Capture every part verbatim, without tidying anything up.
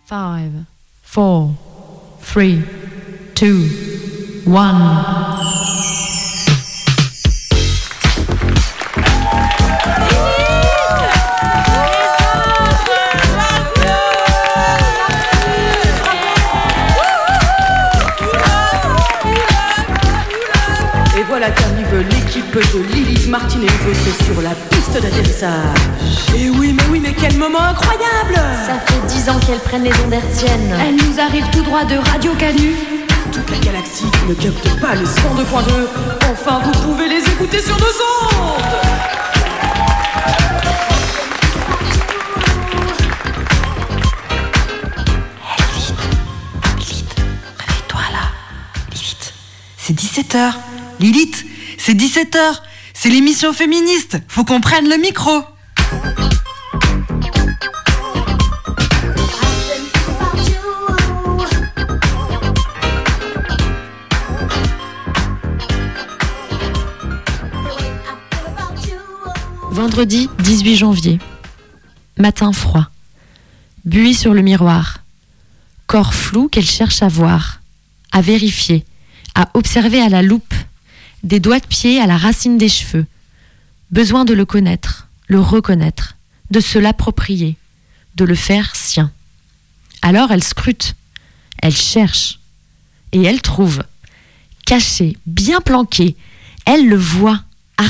Five, four, three, two, one. Et voilà qu'arrive l'équipe de Lilith Martin et les autres sur la piste d'atterrissage. Et oui, mais oui, mais quel moment incroyable! Ça fait dix ans qu'elles prennent les ondes hertziennes. Elles nous arrivent tout droit de Radio Canu. Toute la galaxie ne capte pas le cent deux point deux. Enfin, vous pouvez les écouter sur nos ondes! C'est dix-sept heures. Lilith, c'est dix-sept heures. C'est l'émission féministe. Faut qu'on prenne le micro. Vendredi dix-huit janvier. Matin froid. Buée sur le miroir. Corps flou qu'elle cherche à voir, à vérifier, à observer à la loupe, des doigts de pied à la racine des cheveux. Besoin de le connaître, le reconnaître, de se l'approprier, de le faire sien. Alors elle scrute, elle cherche, et elle trouve. Caché, bien planqué, elle le voit. Argenté ?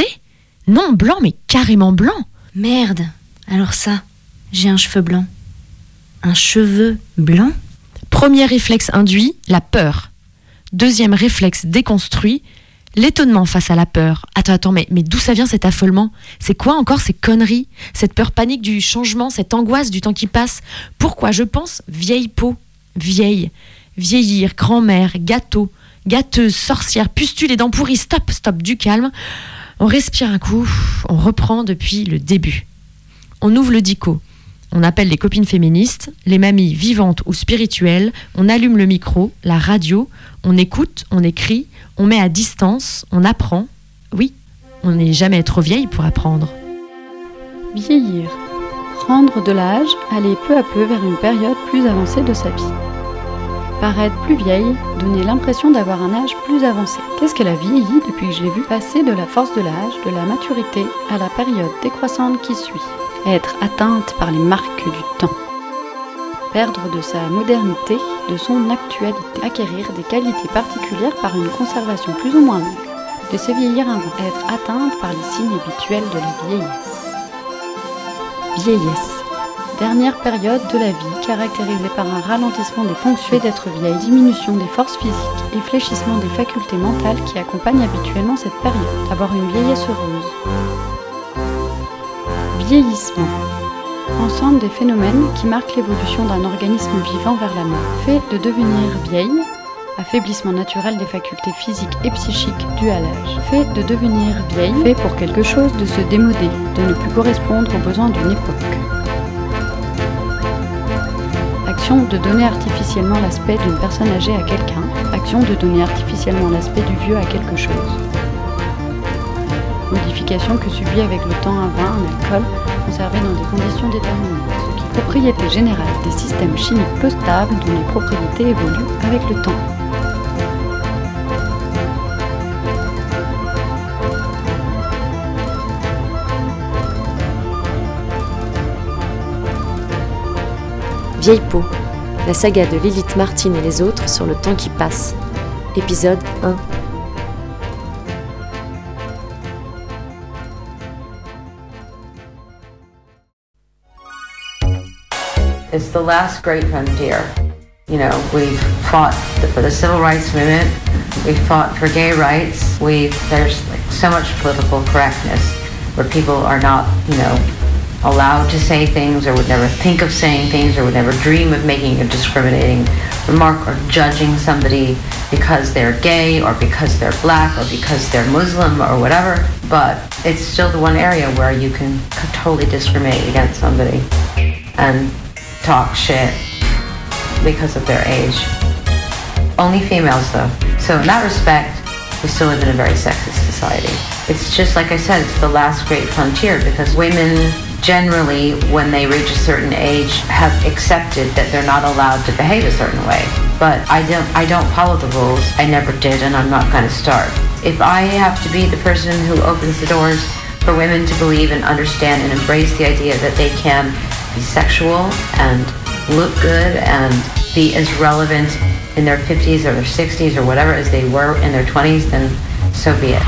Non blanc, mais carrément blanc. Merde, alors ça, j'ai un cheveu blanc. Un cheveu blanc ? Premier réflexe induit, la peur. Deuxième réflexe déconstruit, l'étonnement face à la peur. Attends, attends, mais, mais d'où ça vient cet affolement ? C'est quoi encore ces conneries ? Cette peur panique du changement, cette angoisse du temps qui passe ? Pourquoi je pense vieille peau, vieille, vieillir, grand-mère, gâteau, gâteuse, sorcière, pustule et dents pourries. Stop, stop, du calme. On respire un coup, on reprend depuis le début. On ouvre le dico. On appelle les copines féministes, les mamies vivantes ou spirituelles, on allume le micro, la radio, on écoute, on écrit, on met à distance, on apprend. Oui, on n'est jamais trop vieille pour apprendre. Vieillir. Prendre de l'âge, aller peu à peu vers une période plus avancée de sa vie. Paraître plus vieille, donner l'impression d'avoir un âge plus avancé. Qu'est-ce qu'elle a vieilli depuis que je l'ai vue passer de la force de l'âge, de la maturité, à la période décroissante qui suit. Être atteinte par les marques du temps. Perdre de sa modernité, de son actualité. Acquérir des qualités particulières par une conservation plus ou moins longue. Laisser vieillir un vent. Être atteinte par les signes habituels de la vieillesse. Vieillesse. Dernière période de la vie caractérisée par un ralentissement des fonctions d'être vieille, diminution des forces physiques et fléchissement des facultés mentales qui accompagnent habituellement cette période. Avoir une vieillesse heureuse. Vieillissement. Ensemble des phénomènes qui marquent l'évolution d'un organisme vivant vers la mort. Fait de devenir vieille, affaiblissement naturel des facultés physiques et psychiques dues à l'âge. Fait de devenir vieille, fait pour quelque chose de se démoder, de ne plus correspondre aux besoins d'une époque. Action de donner artificiellement l'aspect d'une personne âgée à quelqu'un. Action de donner artificiellement l'aspect du vieux à quelque chose. Modification que subit avec le temps un vin, un alcool, conservé dans des conditions déterminées. Ce qui est propriété générale des systèmes chimiques peu stables dont les propriétés évoluent avec le temps. Vieille peau, la saga de Lilith Martin et les autres sur le temps qui passe. Épisode un. It's the last great frontier. You know, we've fought for the civil rights movement. We've fought for gay rights. We've there's like so much political correctness where people are not, you know, allowed to say things or would never think of saying things or would never dream of making a discriminating remark or judging somebody because they're gay or because they're black or because they're Muslim or whatever. But it's still the one area where you can totally discriminate against somebody and talk shit because of their age. Only females though. So in that respect, we still live in a very sexist society. It's just like I said, it's the last great frontier because women generally, when they reach a certain age, have accepted that they're not allowed to behave a certain way. But I don't, I don't follow the rules. I never did, and I'm not going to start. If I have to be the person who opens the doors for women to believe and understand and embrace the idea that they can be sexual and look good and be as relevant in their fifties or their sixties or whatever as they were in their twenties, then so be it.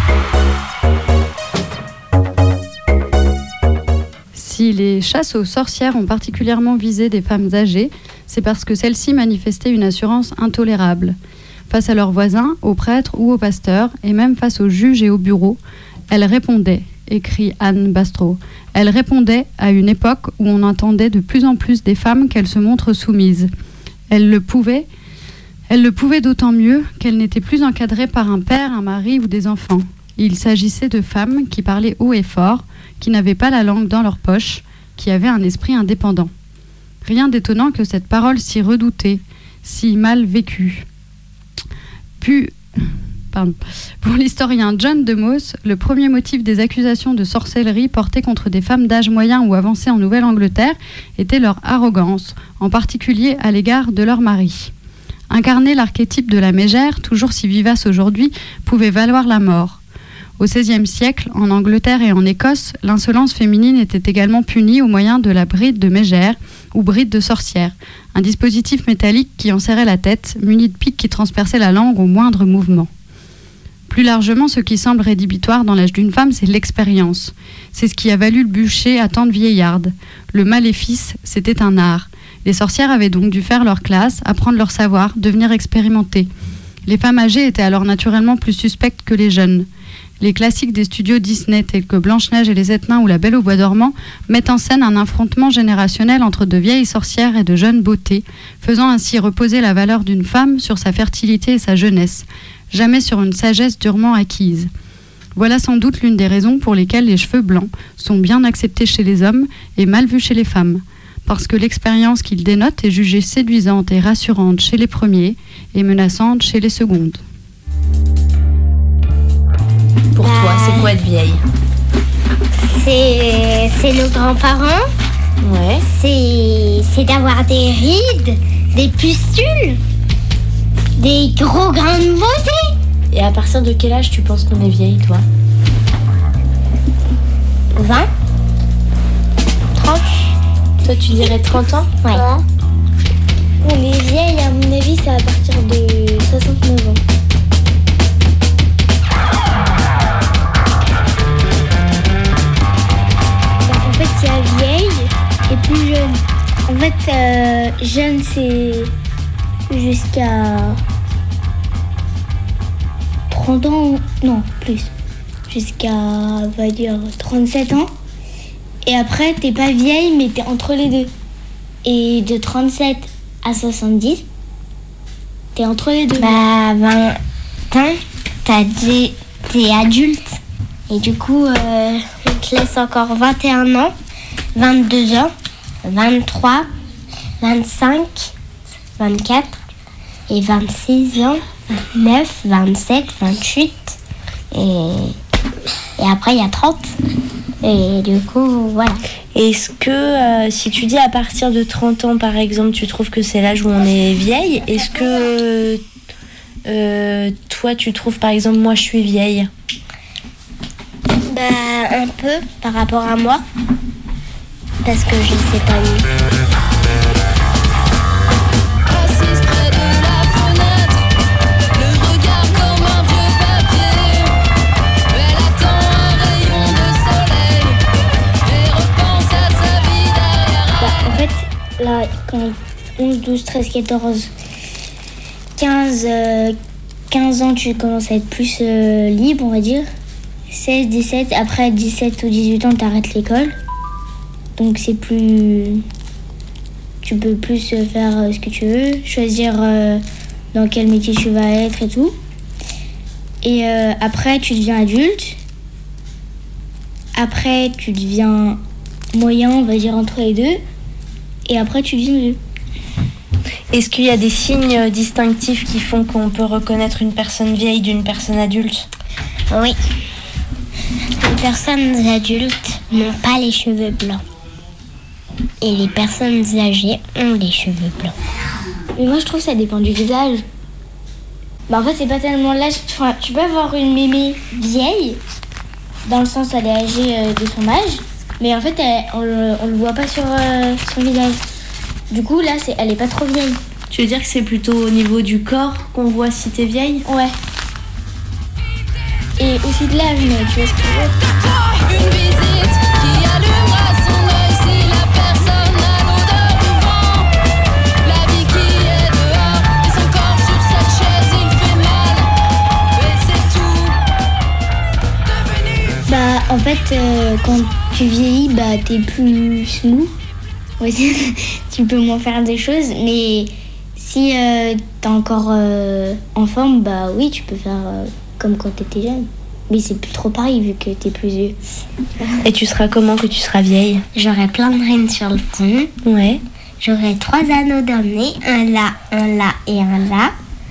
Si les chasses aux sorcières ont particulièrement visé des femmes âgées, c'est parce que celles-ci manifestaient une assurance intolérable. Face à leurs voisins, aux prêtres ou aux pasteurs, et même face aux juges et aux bureaux, elles répondaient, écrit Anne Bastro, elles répondaient à une époque où on entendait de plus en plus des femmes qu'elles se montrent soumises. Elles le pouvaient, elles le pouvaient d'autant mieux qu'elles n'étaient plus encadrées par un père, un mari ou des enfants. Il s'agissait de femmes qui parlaient haut et fort, qui n'avaient pas la langue dans leur poche, qui avaient un esprit indépendant. Rien d'étonnant que cette parole si redoutée, si mal vécue. Puis, pardon, pour l'historien John DeMoss, le premier motif des accusations de sorcellerie portées contre des femmes d'âge moyen ou avancé en Nouvelle-Angleterre était leur arrogance, en particulier à l'égard de leur mari. Incarner l'archétype de la mégère, toujours si vivace aujourd'hui, pouvait valoir la mort. Au seizième siècle, en Angleterre et en Écosse, l'insolence féminine était également punie au moyen de la bride de mégère ou bride de sorcière, un dispositif métallique qui enserrait la tête, muni de pics qui transperçaient la langue au moindre mouvement. Plus largement, ce qui semble rédhibitoire dans l'âge d'une femme, c'est l'expérience. C'est ce qui a valu le bûcher à tant de vieillardes. Le maléfice, c'était un art. Les sorcières avaient donc dû faire leur classe, apprendre leur savoir, devenir expérimentées. Les femmes âgées étaient alors naturellement plus suspectes que les jeunes. Les classiques des studios Disney tels que Blanche-Neige et les Sept Nains ou La Belle au Bois dormant mettent en scène un affrontement générationnel entre de vieilles sorcières et de jeunes beautés, faisant ainsi reposer la valeur d'une femme sur sa fertilité et sa jeunesse, jamais sur une sagesse durement acquise. Voilà sans doute l'une des raisons pour lesquelles les cheveux blancs sont bien acceptés chez les hommes et mal vus chez les femmes, parce que l'expérience qu'ils dénotent est jugée séduisante et rassurante chez les premiers et menaçante chez les secondes. Pour bah, toi, c'est quoi être vieille ? C'est, c'est nos grands-parents. Ouais. C'est, c'est d'avoir des rides, des pustules, des gros grains de beauté. Et à partir de quel âge tu penses qu'on est vieille, toi ? vingt trente Toi, tu dirais trente ans ? Ouais. On est vieille, à mon avis, c'est à partir de soixante-neuf ans. En fait, il y a vieille et plus jeune. En fait, euh, jeune, c'est jusqu'à trente ans, non, plus. Jusqu'à, on va dire, trente-sept ans. Et après, t'es pas vieille, mais t'es entre les deux. Et de trente-sept à soixante-dix, t'es entre les deux. Bah, vingt ans, t'as dit, t'es adulte. Et du coup, euh, on te laisse encore vingt et un ans, vingt-deux ans, vingt-trois, vingt-cinq, vingt-quatre et vingt-six ans, vingt-neuf, vingt-sept, vingt-huit. Et, et après, il y a trente. Et du coup, voilà. Est-ce que euh, si tu dis à partir de trente ans, par exemple, tu trouves que c'est l'âge où on est vieille, est-ce que euh, toi, tu trouves, par exemple, moi, je suis vieille ? Bah, un peu par rapport à moi. Parce que je sais pas où. Assise près de la fenêtre, le regard comme un vieux papier. Elle attend un rayon de soleil et repense à sa vie derrière. Bah, en fait, là, quand onze, douze, treize, quatorze, quinze, euh, quinze ans, tu commences à être plus euh, libre, on va dire. seize, dix-sept, après dix-sept ou dix-huit ans, t'arrêtes l'école. Donc c'est plus... Tu peux plus faire ce que tu veux, choisir euh, dans quel métier tu vas être et tout. Et euh, après, tu deviens adulte. Après, tu deviens moyen, on va dire entre les deux. Et après, tu deviens vieux. Est-ce qu'il y a des signes distinctifs qui font qu'on peut reconnaître une personne vieille d'une personne adulte ? Oui. Les personnes adultes n'ont pas les cheveux blancs. Et les personnes âgées ont les cheveux blancs. Mais moi je trouve que ça dépend du visage. Bah en fait c'est pas tellement l'âge. Enfin, tu peux avoir une mémé vieille, dans le sens où elle est âgée euh, de son âge, mais en fait elle, on, le, on le voit pas sur euh, son visage. Du coup là c'est, elle est pas trop vieille. Tu veux dire que c'est plutôt au niveau du corps qu'on voit si t'es vieille? Ouais. Et aussi de l'âge, mais tu vois ce que je veux dire. Une visite qui allumera son œil si la personne a l'odeur du vent. La vie qui est dehors et son corps sur cette chaise, il fait mal. Et c'est tout. Devenu. Bah en fait euh, quand tu vieillis, bah t'es plus mou. Ouais, tu peux moins faire des choses, mais si euh, t'es encore euh, en forme, bah oui, tu peux faire euh, comme quand t'étais jeune. Mais c'est plus trop pareil vu que t'es plus vieux. Et tu seras comment que tu seras vieille? J'aurai plein de rênes sur le front. Ouais. J'aurai trois anneaux dans le nez, un là, un là et un là.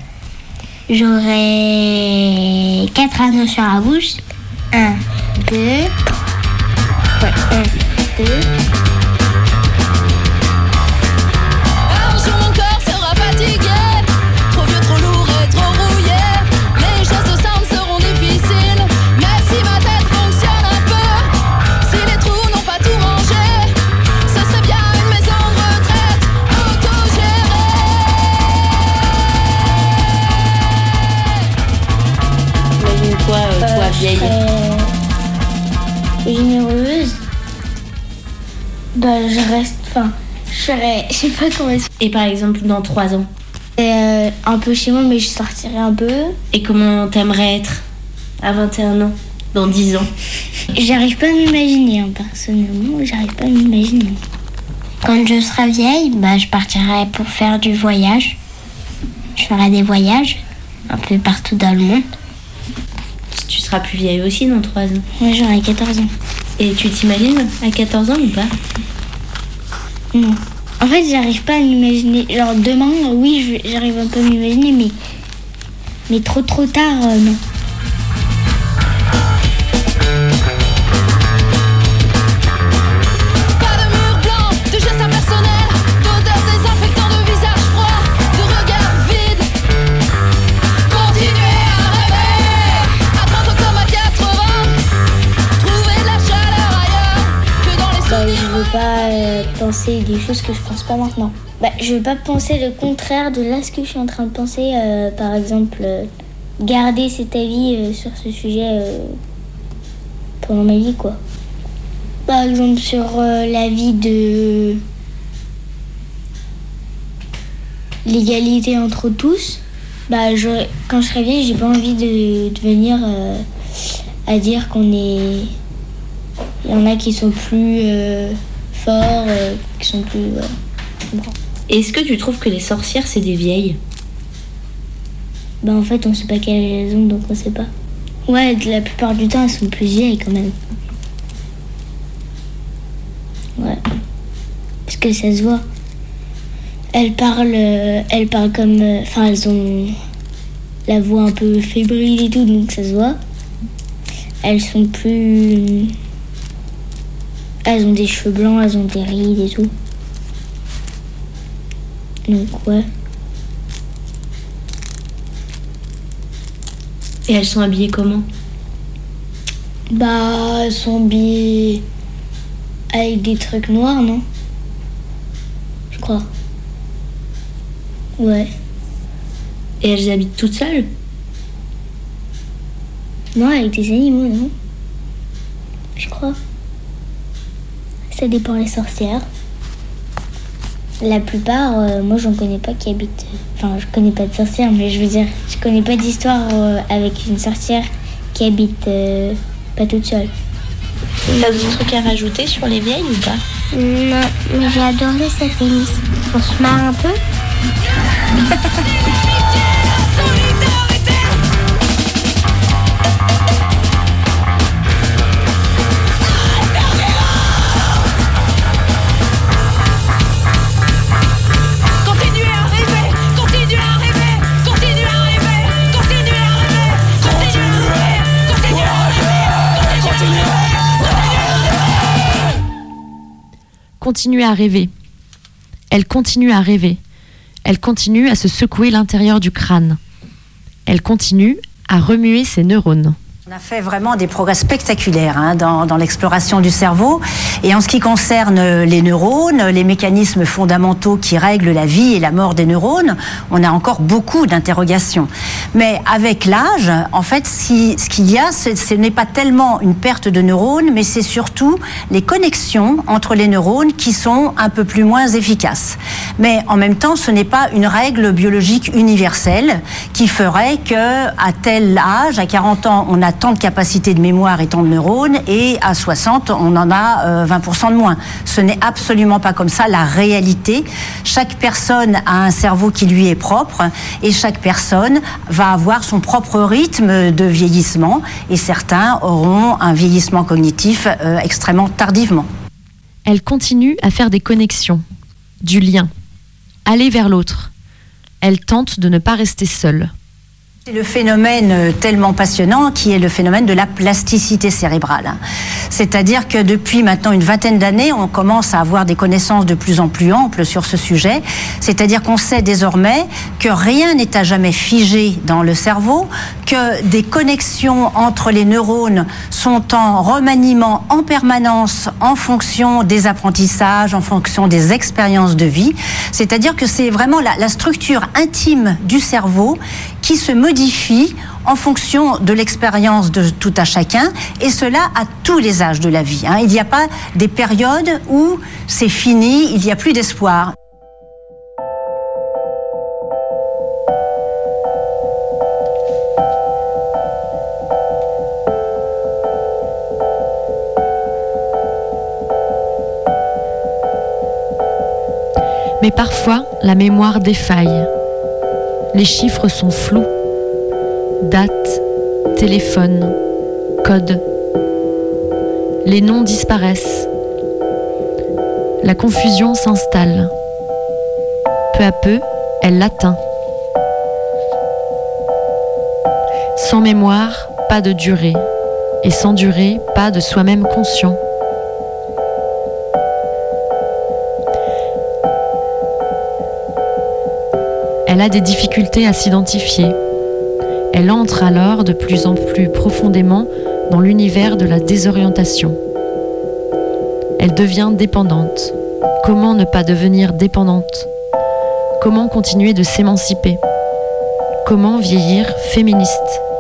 J'aurai quatre anneaux sur la bouche. Un, deux. Ouais, un, deux. Un jour mon corps sera fatigué, trop vieux, trop lourd et trop rouillé. Les gestes simples seront difficiles, mais si ma tête fonctionne un peu, si les trous n'ont pas tout mangé, ce serait bien une maison de retraite autogérée. Imagine toi, euh, toi Euh, vieille. je serais généreuse. Bah je reste, enfin, je serais, je sais pas comment expliquer. Et par exemple dans trois ans? Euh, un peu chez moi, mais je sortirai un peu. Et comment t'aimerais être à vingt et un ans? Dans dix ans? J'arrive pas à m'imaginer, hein, personnellement, j'arrive pas à m'imaginer. Quand je serai vieille, bah, je partirai pour faire du voyage. Je ferai des voyages un peu partout dans le monde. Tu seras plus vieille aussi dans trois ans? Moi j'aurai quatorze ans. Et tu t'imagines à quatorze ans ou pas? Non. En fait, j'arrive pas à m'imaginer. Genre demain, oui, je vais- j'arrive un peu à m'imaginer, mais mais trop trop tard, euh, non. Pas de mur blanc, de gestes impersonnels, d'odeurs désinfectants, de visage froid, de regard vide. Continuez à rêver, à trente comme à quatre-vingts. Trouver de la chaleur ailleurs que dans les Bah, souvenirs. je veux pas euh, penser des choses que je pense pas maintenant. Bah, je veux pas penser le contraire de là ce que je suis en train de penser. euh, par exemple, euh, garder cet avis euh, sur ce sujet euh, pendant ma vie, quoi. Par exemple, sur euh, la vie de l'égalité entre tous. Bah, je, quand je serai vieille, j'ai pas envie de, de venir euh, à dire qu'on est. Il y en a qui sont plus euh, forts, euh, qui sont plus. Euh, grands. Est-ce que tu trouves que les sorcières c'est des vieilles? Bah, en fait, on sait pas quelle est la raison, donc on sait pas. Ouais, la plupart du temps, elles sont plus vieilles quand même. Ouais. Parce que ça se voit. Elles parlent, euh, elles parlent comme. Enfin, euh, elles ont la voix un peu fébrile et tout, donc ça se voit. Elles sont plus. Elles ont des cheveux blancs, elles ont des rides et tout. Donc, ouais. Et elles sont habillées comment? Bah, elles sont habillées avec des trucs noirs, non? Je crois. Ouais. Et elles habitent toutes seules? Non, avec des animaux, non? Je crois. Ça dépend les sorcières. La plupart, euh, moi j'en connais pas qui habitent. Enfin, je connais pas de sorcières, mais je veux dire, je connais pas d'histoire euh, avec une sorcière qui habite euh, pas toute seule. T'as d'autres trucs à rajouter sur les vieilles ou pas? Non, mais j'ai adoré cette émission. On se marre un peu. Continuez à rêver, continuez à rêver, continuez à rêver, continuez à rêver, continuez à rêver, continuez à rêver, continuez à rêver. continue à rêver. Elle continue à rêver. Elle continue à se secouer l'intérieur du crâne. Elle continue à remuer ses neurones. On a fait vraiment des progrès spectaculaires hein, dans, dans l'exploration du cerveau. Et en ce qui concerne les neurones, les mécanismes fondamentaux qui règlent la vie et la mort des neurones, on a encore beaucoup d'interrogations. Mais avec l'âge, en fait, si, ce qu'il y a, ce, ce n'est pas tellement une perte de neurones, mais c'est surtout les connexions entre les neurones qui sont un peu plus moins efficaces. Mais en même temps, ce n'est pas une règle biologique universelle qui ferait qu'à tel âge, à quarante ans, on a tant de capacité de mémoire et tant de neurones, et à soixante, on en a euh, vingt pour cent de moins. Ce n'est absolument pas comme ça la réalité. Chaque personne a un cerveau qui lui est propre, et chaque personne va avoir son propre rythme de vieillissement, et certains auront un vieillissement cognitif euh, extrêmement tardivement. Elle continue à faire des connexions, du lien, aller vers l'autre. Elle tente de ne pas rester seule. C'est le phénomène tellement passionnant qui est le phénomène de la plasticité cérébrale. C'est-à-dire que depuis maintenant une vingtaine d'années, on commence à avoir des connaissances de plus en plus amples sur ce sujet. C'est-à-dire qu'on sait désormais que rien n'est à jamais figé dans le cerveau, que des connexions entre les neurones sont en remaniement en permanence en fonction des apprentissages, en fonction des expériences de vie. C'est-à-dire que c'est vraiment la, la structure intime du cerveau qui se modifie en fonction de l'expérience de tout à chacun, et cela à tous les âges de la vie. Hein. Il n'y a pas des périodes où c'est fini, il n'y a plus d'espoir. Mais parfois, la mémoire défaille. Les chiffres sont flous. Date, téléphone, code. Les noms disparaissent. La confusion s'installe. Peu à peu, elle l'atteint. Sans mémoire, pas de durée. Et sans durée, pas de soi-même conscient. Elle a des difficultés à s'identifier. Elle entre alors de plus en plus profondément dans l'univers de la désorientation. Elle devient dépendante. Comment ne pas devenir dépendante ? Comment continuer de s'émanciper ? Comment vieillir féministe ?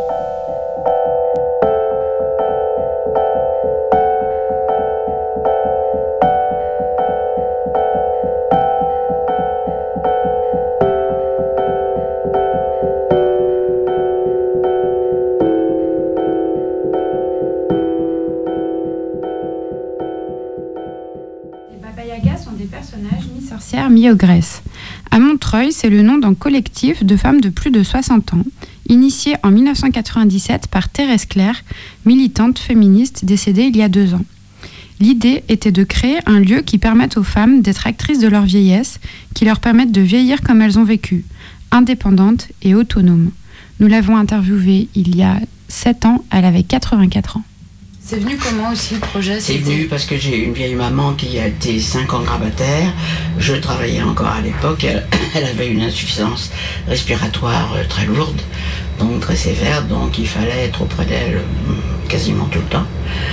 Mis aux Grèces. À Montreuil, c'est le nom d'un collectif de femmes de plus de soixante ans, initié en dix-neuf cent quatre-vingt-dix-sept par Thérèse Claire, militante féministe décédée il y a deux ans. L'idée était de créer un lieu qui permette aux femmes d'être actrices de leur vieillesse, qui leur permette de vieillir comme elles ont vécu, indépendantes et autonomes. Nous l'avons interviewée il y a sept ans, elle avait quatre-vingt-quatre ans. C'est venu comment aussi le projet? C'est venu parce que j'ai une vieille maman qui a été cinq ans grabataire. Je travaillais encore à l'époque. Elle, elle avait une insuffisance respiratoire très lourde, donc très sévère. Donc il fallait être auprès d'elle quasiment tout le temps.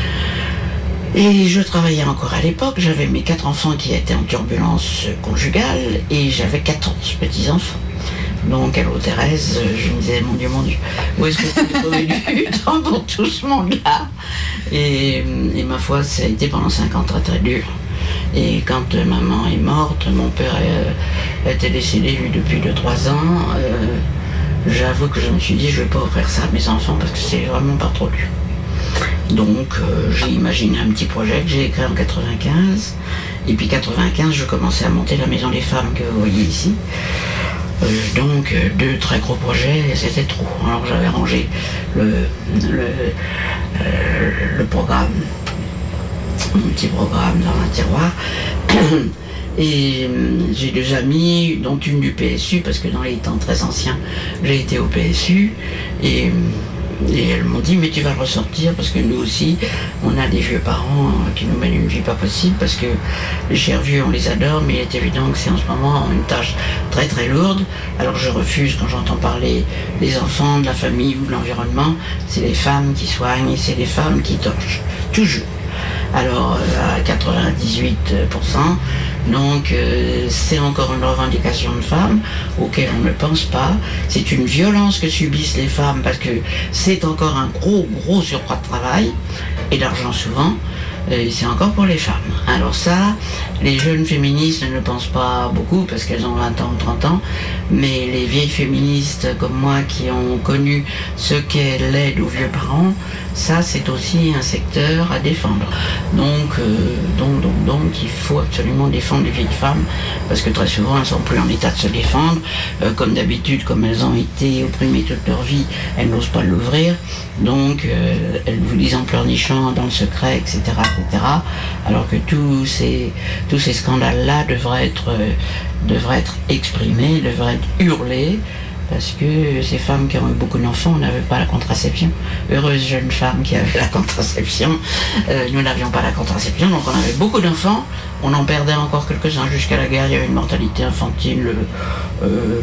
Et je travaillais encore à l'époque. J'avais mes quatre enfants qui étaient en turbulence conjugale et j'avais quatorze petits-enfants. Donc, allô Thérèse, je me disais, mon Dieu, mon Dieu, où est-ce que tu peux trouver du temps pour tout ce monde-là? Et, et ma foi, ça a été pendant cinq ans très très dur. Et quand euh, maman est morte, mon père euh, était décédé lui depuis deux trois ans, euh, j'avoue que je me suis dit, je ne vais pas offrir ça à mes enfants parce que c'est vraiment pas trop dur. Donc, euh, j'ai imaginé un petit projet que j'ai écrit en quatre-vingt-quinze. Et puis quatre-vingt-quinze, je commençais à monter la Maison des Femmes que vous voyez ici. Euh, donc euh, deux très gros projets, c'était trop. Alors j'avais rangé le, le, euh, le programme, mon petit programme dans un tiroir. Et euh, j'ai deux amis, dont une du P S U, parce que dans les temps très anciens, j'ai été au P S U. Et Et elles m'ont dit, mais tu vas le ressortir parce que nous aussi, on a des vieux parents qui nous mènent une vie pas possible parce que les chers vieux, on les adore, mais il est évident que c'est en ce moment une tâche très très lourde. Alors je refuse quand j'entends parler des enfants, de la famille ou de l'environnement. C'est les femmes qui soignent et c'est les femmes qui torchent. Toujours. Alors à quatre-vingt-dix-huit pour cent, donc euh, c'est encore une revendication de femmes auquel on ne pense pas. C'est une violence que subissent les femmes parce que c'est encore un gros gros surcroît de travail et d'argent souvent. Et c'est encore pour les femmes. Alors ça, les jeunes féministes ne le pensent pas beaucoup parce qu'elles ont vingt ans ou trente ans, mais les vieilles féministes comme moi qui ont connu ce qu'est l'aide aux vieux parents, ça c'est aussi un secteur à défendre. Donc, euh, donc, donc, donc, il faut absolument défendre les vieilles femmes parce que très souvent elles ne sont plus en état de se défendre. Euh, comme d'habitude, comme elles ont été opprimées toute leur vie, elles n'osent pas l'ouvrir. Donc, euh, elles vous disent en pleurnichant dans le secret, et cetera, et cetera. Alors que tous ces, tous ces scandales-là devraient être, euh, devraient être exprimés, devraient être hurlés. Parce que ces femmes qui ont eu beaucoup d'enfants n'avaient pas la contraception. Heureuses jeunes femmes qui avaient la contraception. Euh, nous n'avions pas la contraception, donc on avait beaucoup d'enfants. On en perdait encore quelques-uns jusqu'à la guerre. Il y avait une mortalité infantile euh,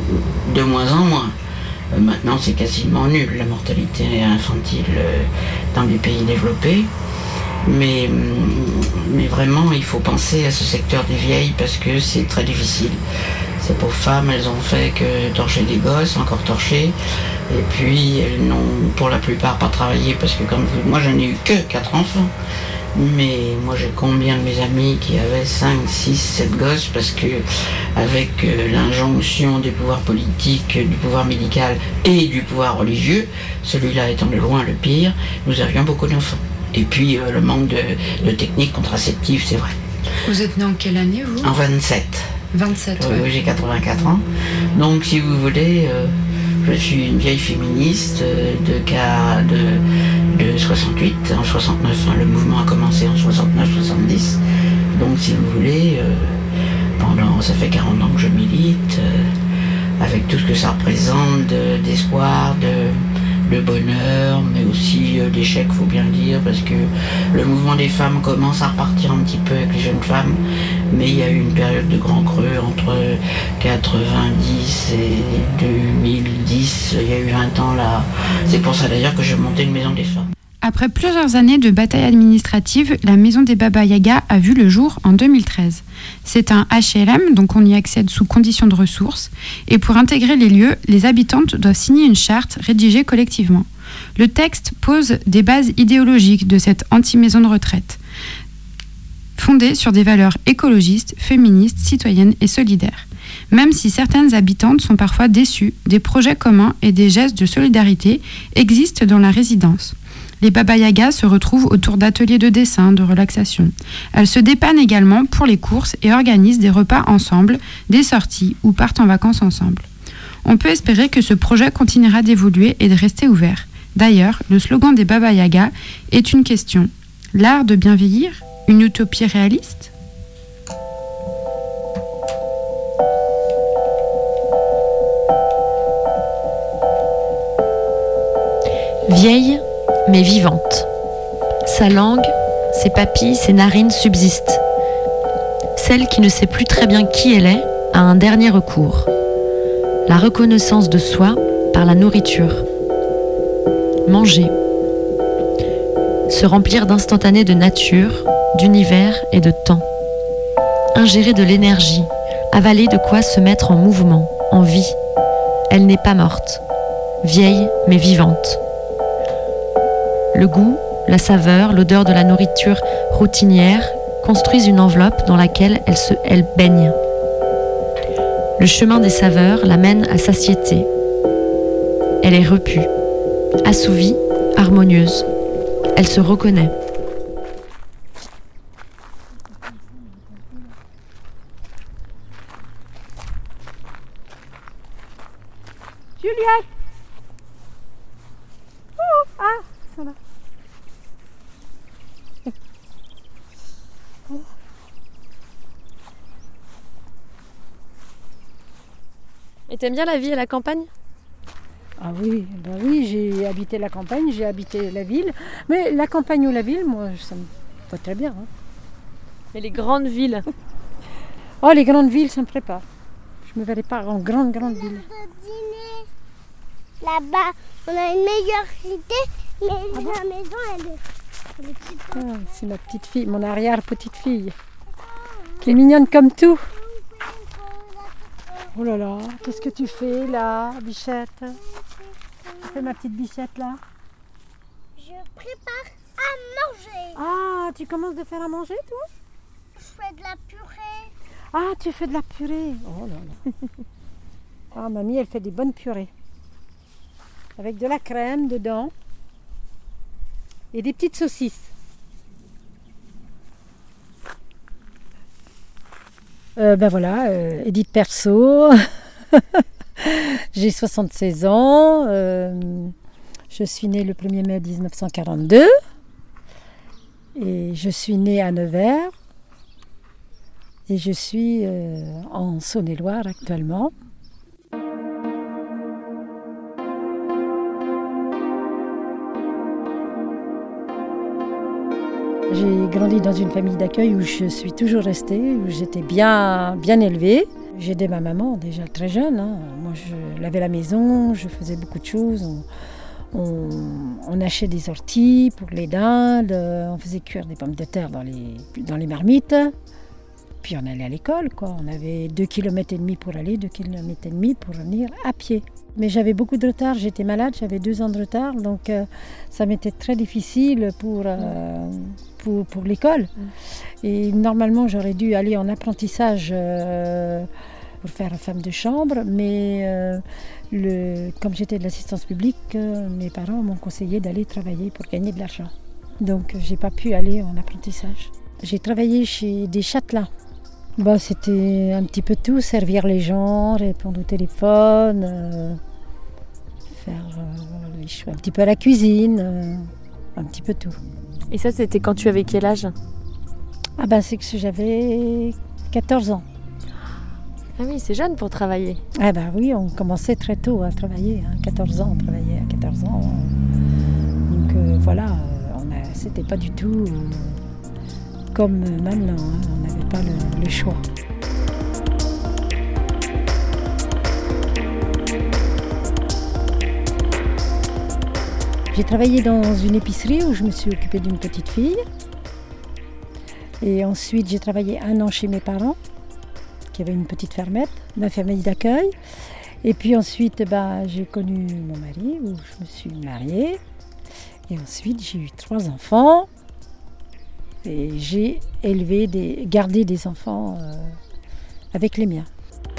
de moins en moins. Euh, maintenant, c'est quasiment nul, la mortalité infantile euh, dans les pays développés. Mais, mais vraiment, il faut penser à ce secteur des vieilles parce que c'est très difficile. Ces pauvres femmes, elles ont fait que torcher des gosses, encore torcher. Et puis, elles n'ont pour la plupart pas travaillé parce que comme vous, moi, je n'ai eu que quatre enfants. Mais moi, j'ai combien de mes amis qui avaient cinq, six, sept gosses parce que avec euh, l'injonction des pouvoirs politiques, du pouvoir médical et du pouvoir religieux, celui-là étant de loin le pire, nous avions beaucoup d'enfants. Et puis, euh, le manque de, de techniques contraceptives, c'est vrai. Vous êtes né en quelle année, vous ? En vingt-sept. vingt-sept, oui. Ouais. Oui, j'ai quatre-vingt-quatre ans. Donc, si vous voulez, euh, je suis une vieille féministe euh, de cas de, de soixante-huit. En soixante-neuf, hein, le mouvement a commencé en soixante-neuf soixante-dix. Donc, si vous voulez, euh, pendant, ça fait quarante ans que je milite, euh, avec tout ce que ça représente de, d'espoir, de... de bonheur, mais aussi euh, d'échec, faut bien le dire, parce que le mouvement des femmes commence à repartir un petit peu avec les jeunes femmes, mais il y a eu une période de grand creux entre quatre-vingt-dix et deux mille dix, il y a eu vingt ans là. C'est pour ça d'ailleurs que j'ai monté une maison des femmes. Après plusieurs années de bataille administrative, la maison des Baba Yaga a vu le jour en deux mille treize. C'est un H L M, donc on y accède sous conditions de ressources, et pour intégrer les lieux, les habitantes doivent signer une charte rédigée collectivement. Le texte pose des bases idéologiques de cette anti-maison de retraite, fondée sur des valeurs écologistes, féministes, citoyennes et solidaires. Même si certaines habitantes sont parfois déçues, des projets communs et des gestes de solidarité existent dans la résidence. Les Baba Yaga se retrouvent autour d'ateliers de dessin, de relaxation. Elles se dépannent également pour les courses et organisent des repas ensemble, des sorties ou partent en vacances ensemble. On peut espérer que ce projet continuera d'évoluer et de rester ouvert. D'ailleurs, le slogan des Baba Yaga est une question. L'art de bien vieillir ? Une utopie réaliste ? Vieille, mais vivante. Sa langue, ses papilles, ses narines subsistent. Celle qui ne sait plus très bien qui elle est a un dernier recours. La reconnaissance de soi par la nourriture. Manger. Se remplir d'instantanés de nature, d'univers et de temps. Ingérer de l'énergie, avaler de quoi se mettre en mouvement, en vie. Elle n'est pas morte. Vieille, mais vivante. Le goût, la saveur, l'odeur de la nourriture routinière construisent une enveloppe dans laquelle elle, se, elle baigne. Le chemin des saveurs l'amène à satiété. Elle est repue, assouvie, harmonieuse. Elle se reconnaît. Juliette! Ouh, ah, ça va. Et t'aimes bien la vie à la campagne ? Ah oui, bah oui, j'ai habité la campagne, j'ai habité la ville. Mais la campagne ou la ville, moi, ça me va très bien. Hein. Mais les grandes villes? Oh, les grandes villes, ça me plaît pas. Je me verrais pas en grande, grande ville. Là-bas, on a une meilleure idée, mais ah bon la maison, elle est, elle est petite. Ah, c'est ma petite fille, mon arrière-petite fille, qui est mignonne comme tout. Oh là là, qu'est-ce que tu fais là, Bichette? Tu fais ma petite Bichette là? Je prépare à manger. Ah, tu commences de faire à manger, toi? Je fais de la purée. Ah, tu fais de la purée. Oh là là. Ah, mamie, elle fait des bonnes purées. Avec de la crème dedans. Et des petites saucisses. Euh, ben voilà, euh, Edith Perso. J'ai soixante-seize ans. Euh, je suis née le premier mai mille neuf cent quarante-deux. Et je suis née à Nevers. Et je suis euh, en Saône-et-Loire actuellement. J'ai grandi dans une famille d'accueil où je suis toujours restée, où j'étais bien, bien élevée. J'aidais ma maman déjà très jeune. Hein. Moi, je lavais la maison, je faisais beaucoup de choses. On, on, on achetait des orties pour les dindes, on faisait cuire des pommes de terre dans les, dans les marmites. Puis on allait à l'école, quoi. On avait deux kilomètres et demi pour aller, deux kilomètres et demi pour revenir à pied. Mais j'avais beaucoup de retard, j'étais malade, j'avais deux ans de retard, donc euh, ça m'était très difficile pour, euh, pour, pour l'école. Et normalement, j'aurais dû aller en apprentissage euh, pour faire femme de chambre, mais euh, le, comme j'étais de l'assistance publique, euh, mes parents m'ont conseillé d'aller travailler pour gagner de l'argent. Donc j'ai pas pu aller en apprentissage. J'ai travaillé chez des châtelains. Bah, c'était un petit peu tout, servir les gens, répondre au téléphone, euh, faire euh, les choix, un petit peu à la cuisine, euh, un petit peu tout. Et ça, c'était quand tu avais quel âge? Ah ben, c'est que j'avais quatorze ans. Ah oui, c'est jeune pour travailler. Ah ben oui, on commençait très tôt à travailler, hein, quatorze ans, on travaillait à quatorze ans. Donc euh, voilà, on a, c'était pas du tout... Euh, comme maintenant, hein, on n'avait pas le, le choix. J'ai travaillé dans une épicerie où je me suis occupée d'une petite fille. Et ensuite, j'ai travaillé un an chez mes parents, qui avaient une petite fermette, ma famille d'accueil. Et puis ensuite, bah, j'ai connu mon mari, où je me suis mariée. Et ensuite, j'ai eu trois enfants. Et j'ai élevé, des, gardé des enfants euh, avec les miens.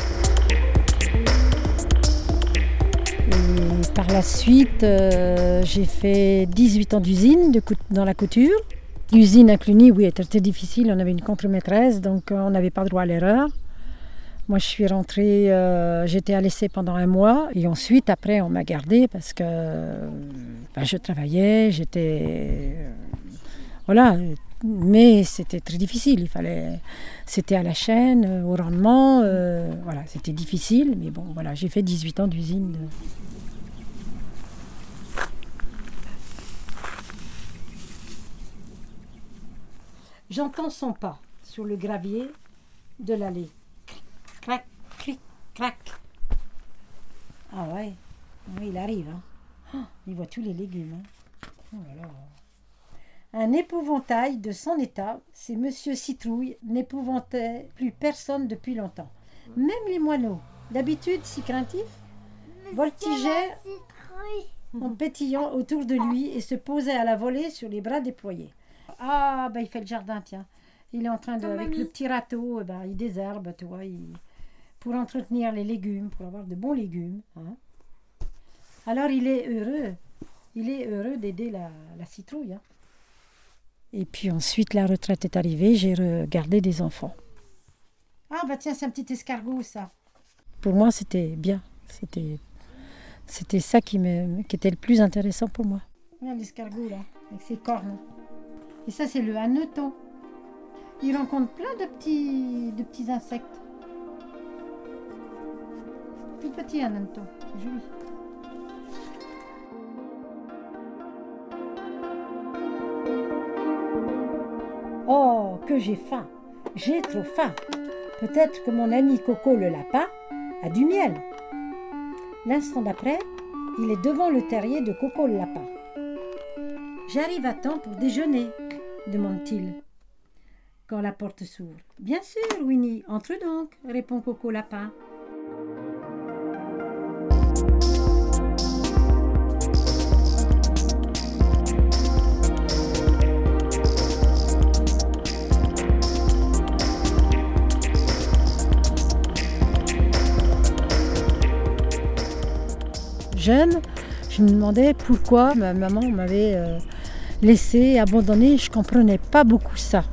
Et par la suite, euh, j'ai fait dix-huit ans d'usine de, dans la couture. L'usine à Cluny, oui, était très difficile. On avait une contre-maîtresse, donc on n'avait pas droit à l'erreur. Moi, je suis rentrée, euh, j'étais à l'essai pendant un mois. Et ensuite, après, on m'a gardée parce que ben, je travaillais, j'étais... Euh, voilà. Mais c'était très difficile, il fallait, c'était à la chaîne, au rendement, euh, voilà, c'était difficile, mais bon, voilà, j'ai fait dix-huit ans d'usine. J'entends son pas sur le gravier de l'allée. Crac, cric, crac. Ah ouais, oui, il arrive, hein. Oh, il voit tous les légumes, hein. Oh là là. Un épouvantail de son état, c'est Monsieur Citrouille n'épouvantait plus personne depuis longtemps. Même les moineaux, d'habitude si craintifs, voltigeaient en pétillant autour de lui et se posaient à la volée sur les bras déployés. Ah, ben il fait le jardin, tiens. Il est en train de, avec le petit râteau, eh ben, il désherbe, tu vois, il, pour entretenir les légumes, pour avoir de bons légumes. Hein. Alors il est heureux, il est heureux d'aider la, la citrouille. Hein. Et puis ensuite, la retraite est arrivée, j'ai regardé des enfants. Ah bah tiens, c'est un petit escargot, ça. Pour moi, c'était bien. C'était, c'était ça qui, me, qui était le plus intéressant pour moi. Regarde l'escargot, là, avec ses cornes. Et ça, c'est le hanneton. Il rencontre plein de petits, de petits insectes. Tout petit hanneton, c'est joli. que j'ai faim. J'ai trop faim. Peut-être que mon ami Coco le lapin a du miel. L'instant d'après, il est devant le terrier de Coco le lapin. « J'arrive à temps pour déjeuner », demande-t-il, quand la porte s'ouvre. « Bien sûr, Winnie, entre donc », répond Coco lapin. Jeune, je me demandais pourquoi ma maman m'avait euh, laissée, abandonnée. Je ne comprenais pas beaucoup ça.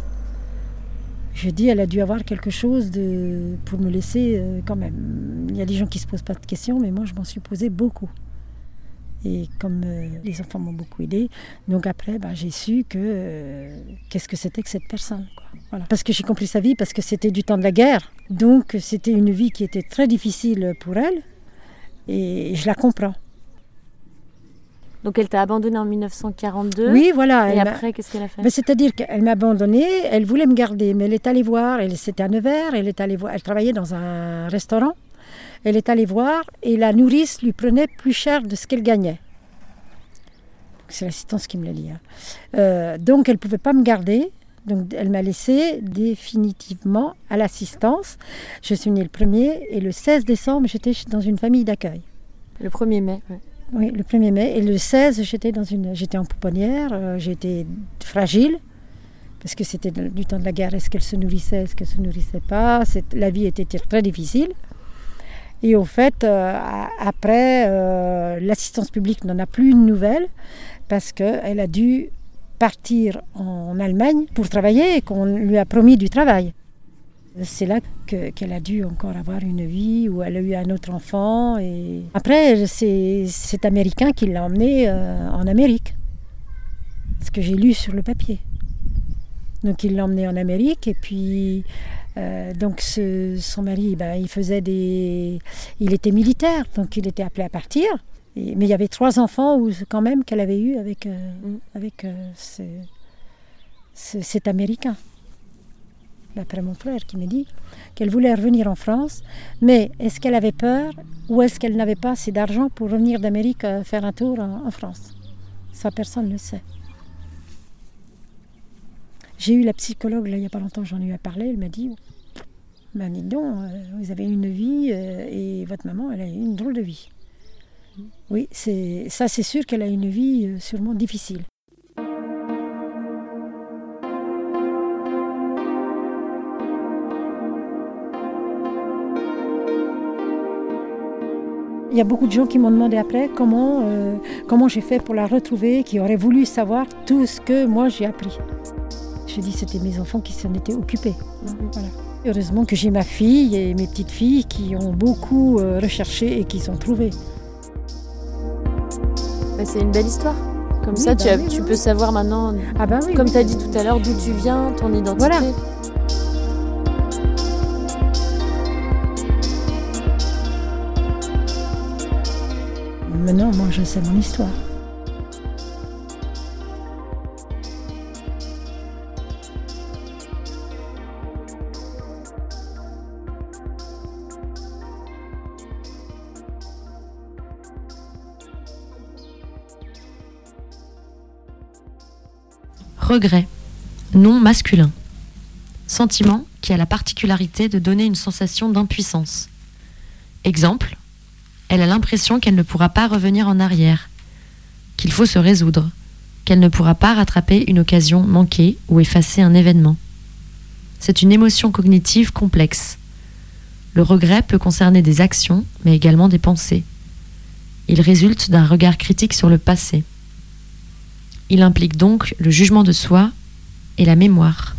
Je dis, elle a dû avoir quelque chose de, pour me laisser euh, quand même. Il y a des gens qui ne se posent pas de questions, mais moi, je m'en suis posé beaucoup. Et comme euh, les enfants m'ont beaucoup aidée, donc après, bah, j'ai su que euh, qu'est-ce que c'était que cette personne, quoi. Voilà. Parce que j'ai compris sa vie, parce que c'était du temps de la guerre. Donc, c'était une vie qui était très difficile pour elle. Et je la comprends. Donc elle t'a abandonnée en mille neuf cent quarante-deux. Oui, voilà. Et après, qu'est-ce qu'elle a fait? Ben, c'est-à-dire qu'elle m'a abandonnée, elle voulait me garder, mais elle est allée voir, elle, c'était à Nevers, elle est allée voir, elle travaillait dans un restaurant, elle est allée voir et la nourrice lui prenait plus cher de ce qu'elle gagnait. C'est l'assistance qui me l'a dit. Hein. Euh, donc elle ne pouvait pas me garder. Donc elle m'a laissée définitivement à l'assistance. Je suis née le premier et le seize décembre, j'étais dans une famille d'accueil. Le premier mai, oui. Oui, le premier mai. Et le seize, j'étais, dans une, j'étais en pouponnière, euh, j'étais fragile, parce que c'était du temps de la guerre. Est-ce qu'elle se nourrissait, est-ce qu'elle ne se nourrissait pas? C'est, la vie était très difficile. Et au fait, euh, après, euh, l'assistance publique n'en a plus une nouvelle, parce qu'elle a dû partir en Allemagne pour travailler et qu'on lui a promis du travail. C'est là que, qu'elle a dû encore avoir une vie où elle a eu un autre enfant. Et après, c'est cet Américain qui l'a emmenée euh, en Amérique. Ce que j'ai lu sur le papier. Donc il l'a emmenée en Amérique et puis euh, donc ce, son mari, ben, il faisait des, il était militaire, donc il était appelé à partir. Et, mais il y avait trois enfants où, quand même qu'elle avait eu avec, euh, mm. avec euh, ce, ce, cet Américain. D'après mon frère qui me dit qu'elle voulait revenir en France, mais est-ce qu'elle avait peur ou est-ce qu'elle n'avait pas assez d'argent pour revenir d'Amérique euh, faire un tour en, en France? Ça, personne ne le sait. J'ai eu la psychologue, là, il n'y a pas longtemps, j'en ai eu à parler, elle m'a dit, ben, dis donc, euh, vous avez une vie euh, et votre maman, elle a eu une drôle de vie. Oui, c'est, ça c'est sûr qu'elle a une vie euh, sûrement difficile. Il y a beaucoup de gens qui m'ont demandé après comment, euh, comment j'ai fait pour la retrouver, qui auraient voulu savoir tout ce que moi j'ai appris. J'ai dit que c'était mes enfants qui s'en étaient occupés. Mm-hmm. Voilà. Heureusement que j'ai ma fille et mes petites filles qui ont beaucoup euh, recherché et qui sont trouvées. Bah, c'est une belle histoire. Comme oui, ça, bah tu, as, oui, tu oui. peux savoir maintenant, ah bah oui, comme oui, tu as oui. dit tout à l'heure, d'où tu viens, ton identité. Voilà. Maintenant, moi, je sais mon histoire. Regret, nom masculin. Sentiment qui a la particularité de donner une sensation d'impuissance. Exemple, elle a l'impression qu'elle ne pourra pas revenir en arrière, qu'il faut se résoudre, qu'elle ne pourra pas rattraper une occasion manquée ou effacer un événement. C'est une émotion cognitive complexe. Le regret peut concerner des actions, mais également des pensées. Il résulte d'un regard critique sur le passé. Il implique donc le jugement de soi et la mémoire.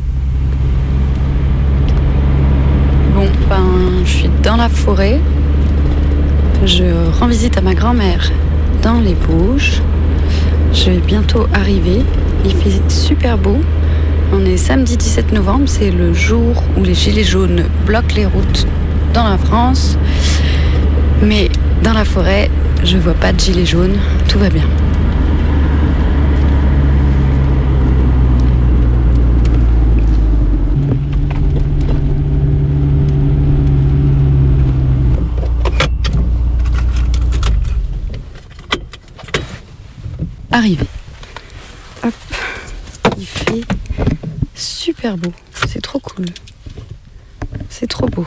Bon, ben, je suis dans la forêt. Je rends visite à ma grand-mère dans les Vosges. Je vais bientôt arriver. Il fait super beau. On est samedi dix-sept novembre. C'est le jour où les gilets jaunes bloquent les routes dans la France. Mais dans la forêt, je vois pas de gilets jaunes. Tout va bien. arrivée. Hop, il fait super beau, c'est trop cool. C'est trop beau.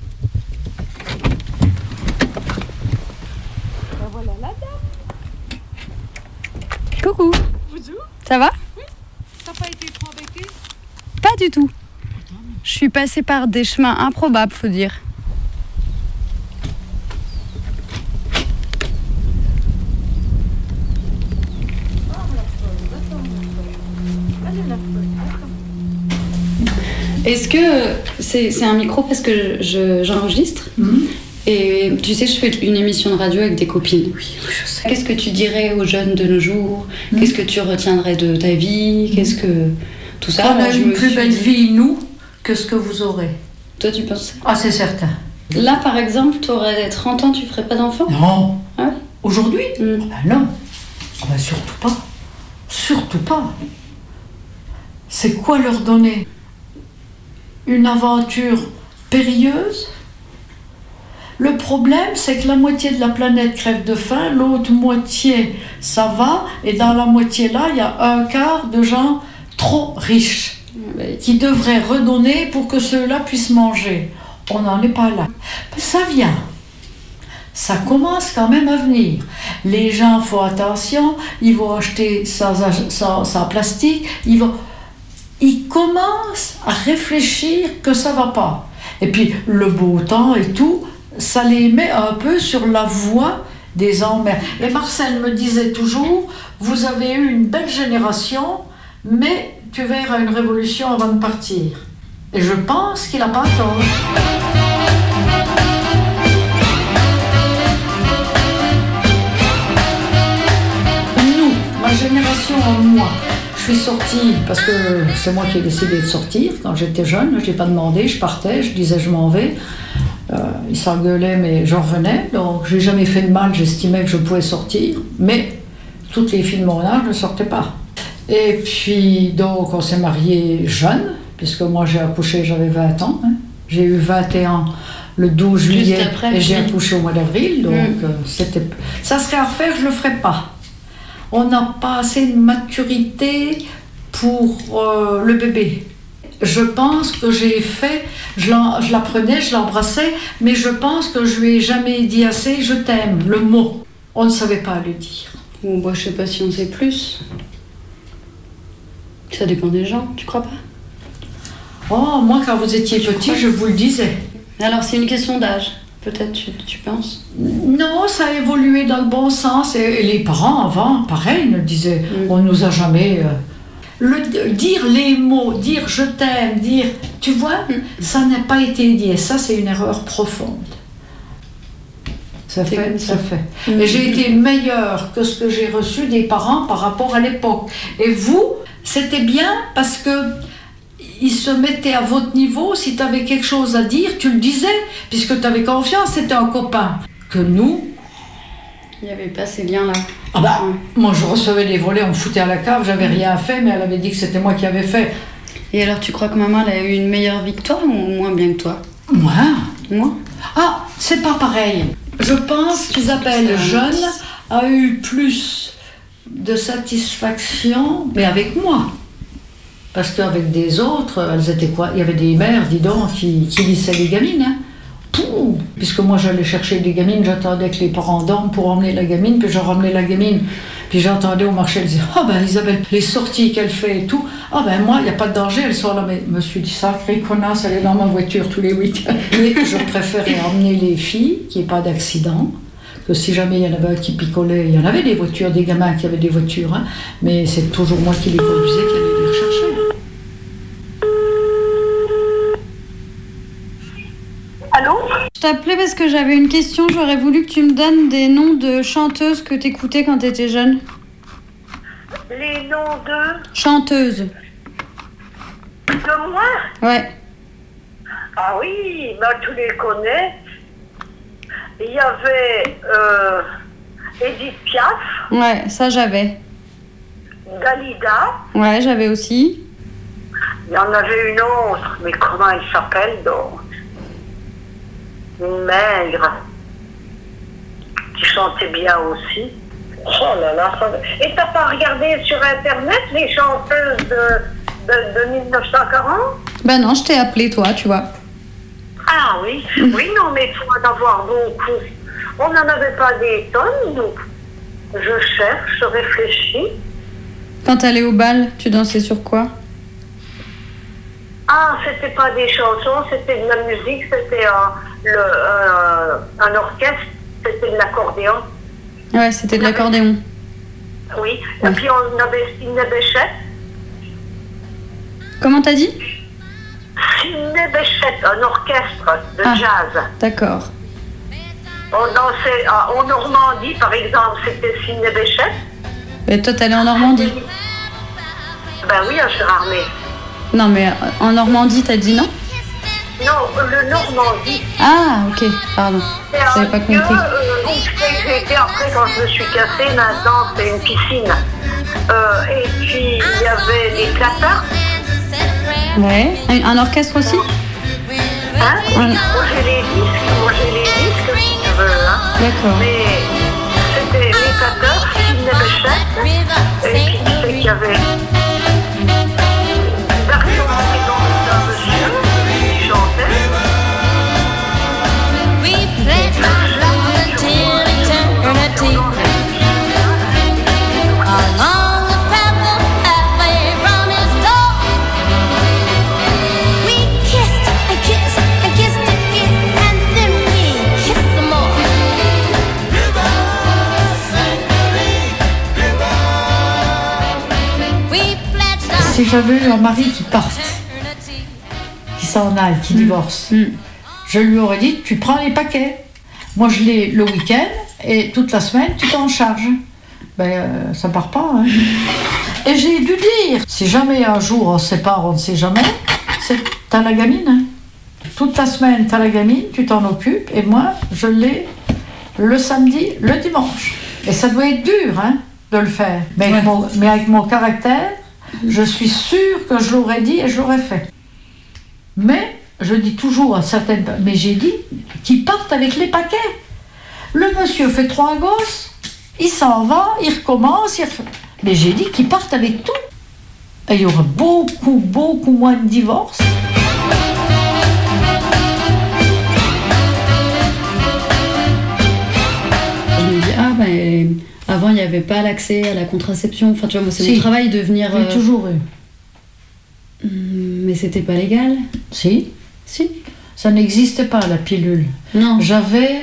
Ben voilà la dame. Coucou. Bonjour. Ça va? Oui. T'as pas été trop embêtée? Pas du tout. Je suis passée par des chemins improbables, faut dire. Est-ce que c'est c'est un micro parce que je- j'enregistre Mmh. et tu sais, je fais une émission de radio avec des copines. Oui, je sais. Qu'est-ce que tu dirais aux jeunes de nos jours? Mmh. Qu'est-ce que tu retiendrais de ta vie? Qu'est-ce que tout ça? On a alors, je une me plus suis belle dit- vie, nous, que ce que vous aurez. Toi, tu penses? Ah, c'est certain. Là, par exemple, tu aurais trente ans, tu ferais pas d'enfant? Non. Ouais. Aujourd'hui? Mm. Ah ben non. Ah ben surtout pas. Surtout pas. C'est quoi leur donner? Une aventure périlleuse? Le problème, c'est que la moitié de la planète crève de faim, l'autre moitié, ça va, et dans la moitié là, il y a un quart de gens trop riches qui devraient redonner pour que ceux-là puissent manger. On n'en est pas là. Ça vient. Ça commence quand même à venir. Les gens font attention, ils vont acheter ça, ça, ça plastique, ils vont... Ils commencent à réfléchir que ça va pas. Et puis le beau temps et tout, ça les met un peu sur la voie des emmerdes. Et Marcel me disait toujours, vous avez eu une belle génération, mais tu verras une révolution avant de partir. Et je pense qu'il n'a pas tort. Nous, ma génération en moi, je suis sortie parce que c'est moi qui ai décidé de sortir. Quand j'étais jeune, je n'ai pas demandé, je partais, je disais je m'en vais. Euh, ils s'engueulaient, mais j'en revenais. Donc j'ai jamais fait de mal, j'estimais que je pouvais sortir. Mais toutes les filles de mon âge ne sortaient pas. Et puis donc on s'est mariés jeunes, puisque moi j'ai accouché, j'avais vingt ans. Hein. J'ai eu vingt et un le douze juillet après, et j'ai oui. accouché au mois d'avril. Donc Mm. euh, c'était... ça serait à refaire, je ne le ferais pas. On n'a pas assez de maturité pour euh, le bébé. Je pense que j'ai fait, je, l'en- je la prenais, je l'embrassais, mais je pense que je lui ai jamais dit assez, je t'aime, le mot. On ne savait pas le dire. Bon, bah, je sais pas si on sait plus. Ça dépend des gens, tu crois pas? Oh, moi quand vous étiez petit, je vous le disais. Alors c'est une question d'âge, peut-être tu, tu penses? Non, ça a évolué dans le bon sens. Et, et les parents avant, pareil, nous disaient, on nous a jamais... euh, le, dire les mots, dire je t'aime, dire... Tu vois, ça n'a pas été dit. Et ça, c'est une erreur profonde. Ça C'est fait, comme ça ça. fait. Mhm. Et j'ai été meilleure que ce que j'ai reçu des parents par rapport à l'époque. Et vous, c'était bien parce que ils se mettaient à votre niveau. Si tu avais quelque chose à dire, tu le disais, puisque tu avais confiance, c'était un copain. Que nous... Il n'y avait pas ces liens-là. Ah bah, moi je recevais les volets, on me foutait à la cave, j'avais rien fait, mais elle avait dit que c'était moi qui avais fait. Et alors tu crois que maman elle a eu une meilleure victoire ou moins bien que toi? Moi Moi? Ah, c'est pas pareil. Je pense qu'Isabelle jeune a eu plus de satisfaction, mais avec moi. Parce qu'avec des autres, elles étaient quoi? Il y avait des mères, dis donc, qui, qui lissaient les gamines. Hein. Pouh, puisque moi j'allais chercher des gamines, j'attendais que les parents dorment pour emmener la gamine, puis je ramenais la gamine. Puis j'entendais au marché, elle disait, ah ben Isabelle, les sorties qu'elle fait et tout, ah ben moi, il n'y a pas de danger, elle sort là. Mais je me suis dit, sacrée connasse, elle est dans ma voiture tous les week-ends. Mais je préférais emmener les filles, qu'il n'y ait pas d'accident, que si jamais il y en avait un qui picolait, il y en avait des voitures, des gamins qui avaient des voitures, hein, mais c'est toujours moi qui les conduisais, qui allais les rechercher. Allô? Je t'appelais parce que j'avais une question, j'aurais voulu que tu me donnes des noms de chanteuses que t'écoutais quand t'étais jeune. Les noms de... Chanteuses. De moi? Ouais. Ah oui, ben, tu les connais. Il y avait euh, Edith Piaf, Ouais, ça j'avais. Dalida, Ouais, j'avais aussi. il y en avait une autre, mais comment elle s'appelle donc? Une maigre, qui chantait bien aussi. Oh là là, ça... Et t'as pas regardé sur Internet les chanteuses de, de, de mille neuf cent quarante? Ben non, je t'ai appelé toi, tu vois. Ah oui, oui, non, mais il faut en avoir beaucoup. On n'en avait pas des tonnes, donc je cherche, je réfléchis. Quand t'allais au bal, tu dansais sur quoi? Ah, c'était pas des chansons, c'était de la musique, c'était un, le, euh, un orchestre, c'était de l'accordéon. Ouais, c'était de l'accordéon. Oui, et puis on avait Sidney Bechet. Comment t'as dit? Sidney Bechet, un orchestre de ah, jazz. D'accord. On dansait euh, en Normandie, par exemple, c'était Sidney Bechet. Et toi, t'allais en Normandie? Ben oui, à Gérardmer. Non, mais en Normandie, t'as dit non? Non, le Normandie. Ah, ok, pardon. J'avais pas compris. Euh, où j'ai été après quand je me suis cassée, maintenant c'est une piscine. Euh, et puis il y avait des clatteurs. Ouais. Un orchestre aussi? Hein? Un... Moi j'ai les disques, moi j'ai les disques si tu veux. Hein. D'accord. Mais c'était les clatteurs, Sidney Bechet. Et puis tu sais qu'il y avait Dario d'un monsieur qui chantait. Si j'avais eu un mari qui parte, qui s'en aille, qui divorce, mmh. je lui aurais dit, tu prends les paquets. Moi, je l'ai le week-end et toute la semaine, tu t'en charges. Ben, euh, ça part pas. Hein. Et j'ai dû dire, si jamais un jour on se sépare, on ne sait jamais, c'est t'as la gamine. Hein. Toute la semaine, t'as la gamine, tu t'en occupes, et moi, je l'ai le samedi, le dimanche. Et ça doit être dur, hein, de le faire. Mais, ouais. avec, mon, mais avec mon caractère, je suis sûre que je l'aurais dit et je l'aurais fait. Mais, je dis toujours à certaines... Mais j'ai dit qu'ils partent avec les paquets. Le monsieur fait trois gosses, il s'en va, il recommence, il refait... Mais j'ai dit qu'ils partent avec tout. Et il y aura beaucoup, beaucoup moins de divorces. Je me dis, ah ben... Avant, il n'y avait pas l'accès à la contraception. Enfin, tu vois, moi, c'est si. Mon travail de venir... J'ai euh... toujours eu. Mais c'était pas légal. Si. Si. Ça n'existait pas, la pilule. Non. J'avais...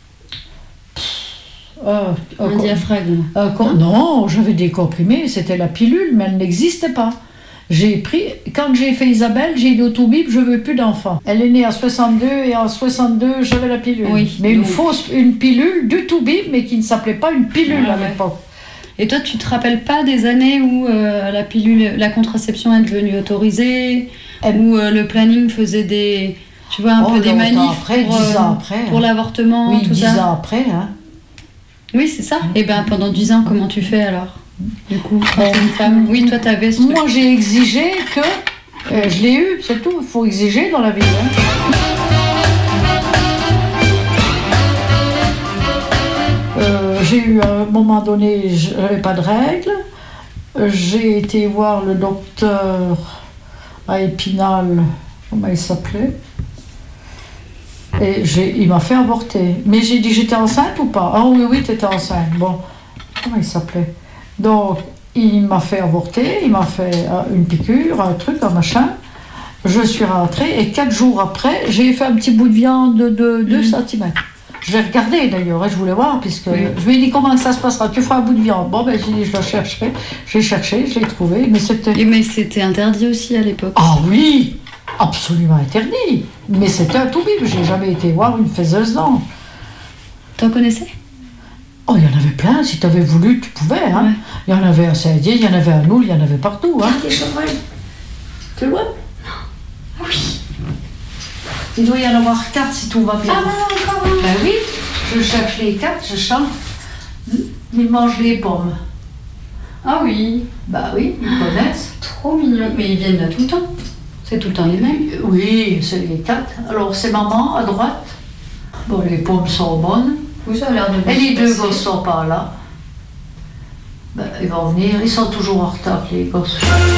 Oh, oh, un diaphragme. Euh, non, non j'avais des comprimés, c'était la pilule, mais elle n'existait pas. J'ai pris... Quand j'ai fait Isabelle, j'ai dit au Toubib, je veux plus d'enfants. Elle est née en soixante-deux, et en soixante-deux, j'avais la pilule. Oui, mais donc... une fausse, une pilule du Toubib, mais qui ne s'appelait pas une pilule ah, à ouais. l'époque. Et toi, tu te rappelles pas des années où euh, la pilule, la contraception est devenue autorisée, elle... où euh, le planning faisait des, tu vois, un oh, peu des manifs après, pour, dix euh, ans après, pour hein. l'avortement, oui, tout dix ça. ans après, hein. Oui, c'est ça. Et ben pendant dix ans, comment tu fais alors? Du coup, quand t'es une femme. Oui, toi, t'avais ce truc. Moi, j'ai exigé que euh, je l'ai eu, c'est tout. Il faut exiger dans la vie. Hein. Euh, j'ai eu à un moment donné, je n'avais pas de règles. J'ai été voir le docteur à Épinal, comment il s'appelait, et j'ai, il m'a fait avorter. Mais j'ai dit, j'étais enceinte ou pas? Ah oui, oui, tu étais enceinte. Bon, comment il s'appelait? Donc, il m'a fait avorter, il m'a fait une piqûre, un truc, un machin. Je suis rentrée et quatre jours après, j'ai fait un petit bout de viande de deux centimètres. Je l'ai regardé d'ailleurs, je voulais voir, puisque oui. je lui ai dit comment ça se passera. Tu feras un bout de viande. Bon, ben j'ai dit, je la chercherai. J'ai cherché, je l'ai trouvé, mais c'était... Et mais c'était interdit aussi à l'époque. Ah oui, absolument interdit. Mais c'était un Toubib, j'ai jamais été voir une faiseuse d'ange. T'en connaissais? Oh, il y en avait plein, si tu avais voulu, tu pouvais. Hein. Ouais. Il y en avait à Saint-Dié, il y en avait à Noul, il y en avait partout. Hein. Des chevreuils. Tu vois? Non. Oui. Il doit y en avoir quatre si tout va bien. Ah non, encore un. Ben oui, je cherche les quatre, je chante. Ils mangent les pommes. Ah oui. Bah oui, ils connaissent. Trop mignon. Mais ils viennent là tout le temps. C'est tout le temps les mêmes. Oui, c'est les quatre. Alors c'est maman à droite. Bon, les pommes sont bonnes. Oui, ça a l'air de bien. Et les deux gosses sont pas là. Ben, ils vont venir, ils sont toujours en retard, les gosses.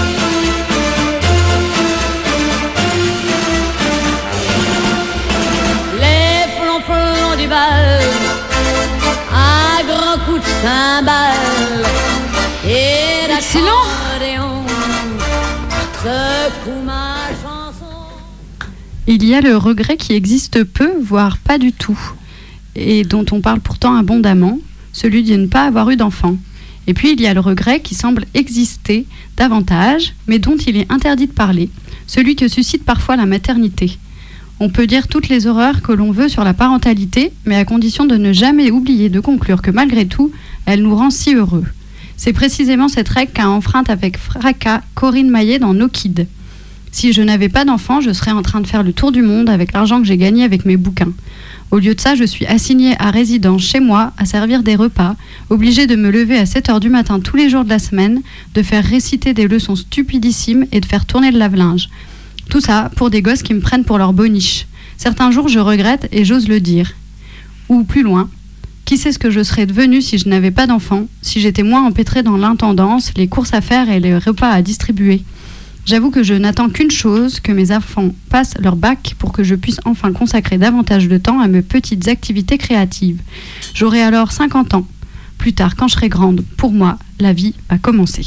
Les flonflons du bal, à grands coups de cymbales et d'accordéon, secoue ma chanson. Il y a le regret qui existe peu, voire pas du tout, et dont on parle pourtant abondamment, celui de ne pas avoir eu d'enfant. Et puis il y a le regret qui semble exister davantage, mais dont il est interdit de parler, celui que suscite parfois la maternité. On peut dire toutes les horreurs que l'on veut sur la parentalité, mais à condition de ne jamais oublier de conclure que malgré tout, elle nous rend si heureux. C'est précisément cette règle qu'a enfreinte avec fracas Corinne Maillet dans No Kid. Si je n'avais pas d'enfant, je serais en train de faire le tour du monde avec l'argent que j'ai gagné avec mes bouquins. Au lieu de ça, je suis assignée à résidence chez moi, à servir des repas, obligée de me lever à sept heures du matin tous les jours de la semaine, de faire réciter des leçons stupidissimes et de faire tourner le lave-linge. Tout ça pour des gosses qui me prennent pour leur boniche. Certains jours, je regrette et j'ose le dire. Ou plus loin, qui sait ce que je serais devenue si je n'avais pas d'enfant, si j'étais moins empêtrée dans l'intendance, les courses à faire et les repas à distribuer. J'avoue que je n'attends qu'une chose, que mes enfants passent leur bac pour que je puisse enfin consacrer davantage de temps à mes petites activités créatives. J'aurai alors cinquante ans. Plus tard, quand je serai grande, pour moi, la vie va commencer.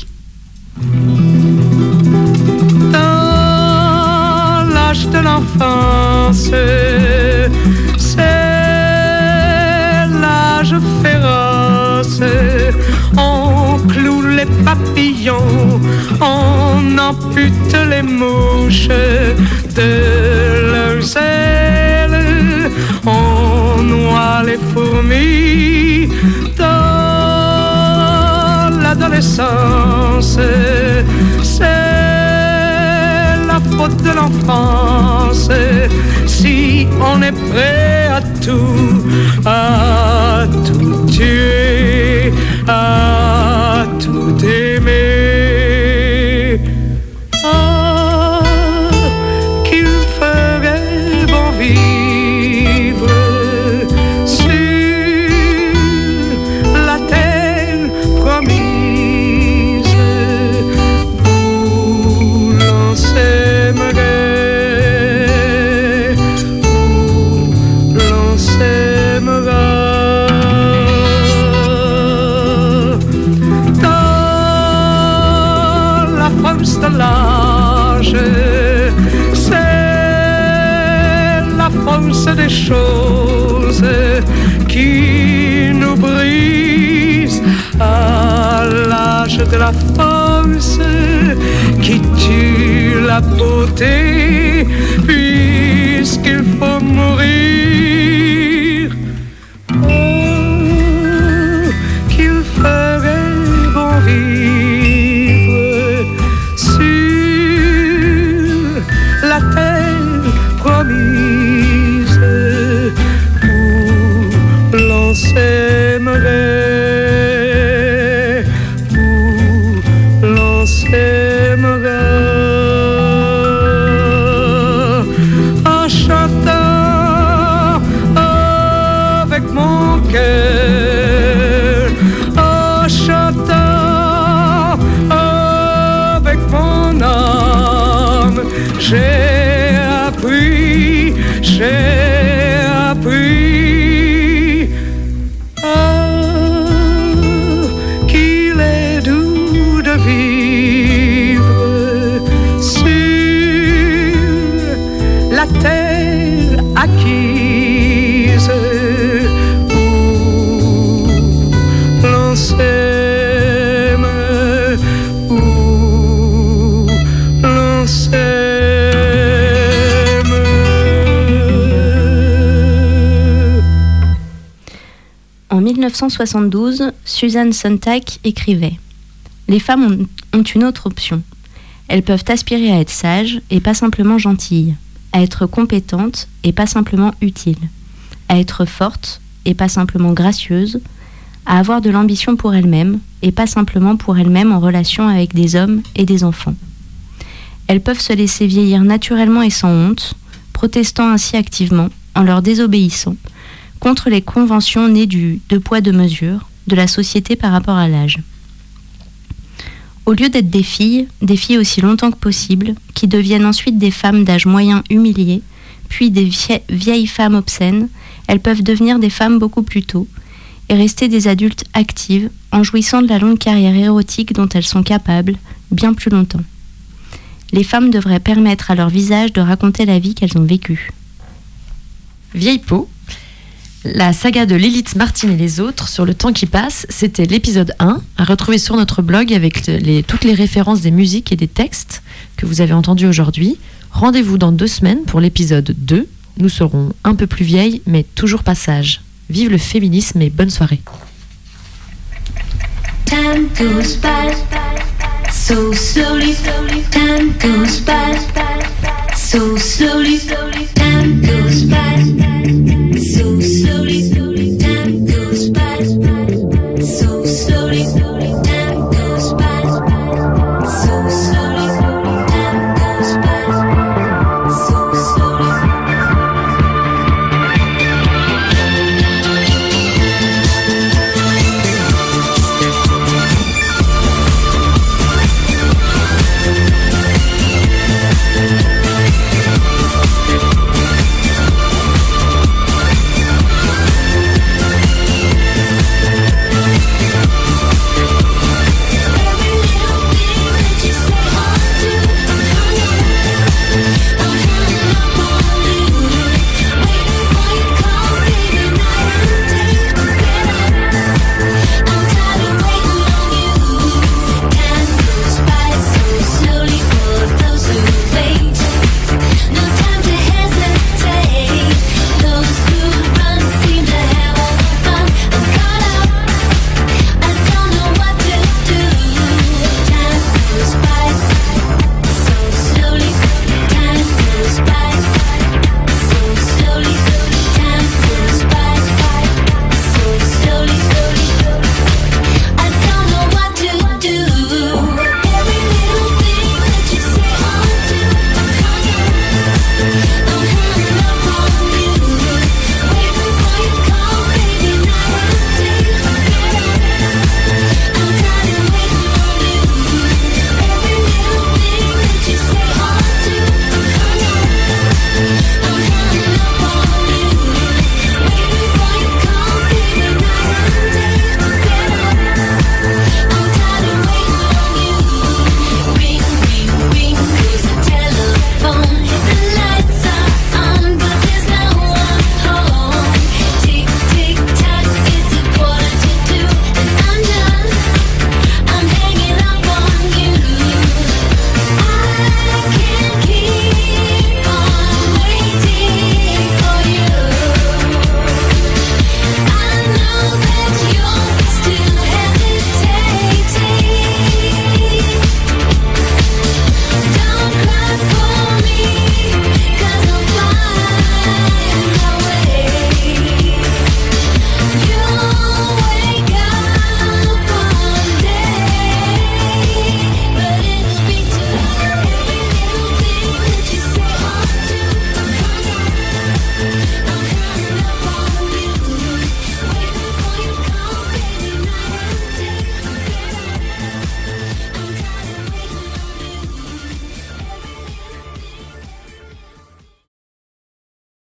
Dans l'âge de l'enfance, c'est l'âge féroce. On cloue les papillons, on ampute les mouches de leurs ailes, on noie les fourmis dans l'adolescence. C'est la faute de l'enfance si on est prêt à tout, à tout tuer, à tout aimer. Ah, qu'il ferait bon vivre sur la terre promise où l'on s'aimerait, où l'on s'aimera. De l'âge, c'est la force des choses qui nous brise, à l'âge de la force qui tue la beauté, puisqu'il faut mourir. Oh, qu'il ferait bon vivre la terre promise où l'on s'aimerait, où l'on s'aimera. En chantant avec mon cœur, en chantant avec mon âme, j'ai appris, j'ai appris ah, qu'il est doux de vivre sur la terre acquise où l'on s'aime, où l'on s'aime. En mille neuf cent soixante-douze, Susan Sontag écrivait « Les femmes ont, ont une autre option. Elles peuvent aspirer à être sages et pas simplement gentilles, à être compétentes et pas simplement utiles, à être fortes et pas simplement gracieuses, à avoir de l'ambition pour elles-mêmes et pas simplement pour elles-mêmes en relation avec des hommes et des enfants. Elles peuvent se laisser vieillir naturellement et sans honte, protestant ainsi activement, en leur désobéissant, contre les conventions nées du deux poids deux mesures de la société par rapport à l'âge. Au lieu d'être des filles, des filles aussi longtemps que possible, qui deviennent ensuite des femmes d'âge moyen humiliées, puis des vie- vieilles femmes obscènes, elles peuvent devenir des femmes beaucoup plus tôt et rester des adultes actives en jouissant de la longue carrière érotique dont elles sont capables bien plus longtemps. Les femmes devraient permettre à leur visage de raconter la vie qu'elles ont vécue. Vieille peau, la saga de Lilith, Martine et les autres sur le temps qui passe, c'était l'épisode un, à retrouver sur notre blog avec les, toutes les références des musiques et des textes que vous avez entendus aujourd'hui. Rendez-vous dans deux semaines pour l'épisode deux. Nous serons un peu plus vieilles, mais toujours pas sages. Vive le féminisme et bonne soirée. Time goes by so slowly. Time goes by so slowly. Time goes by.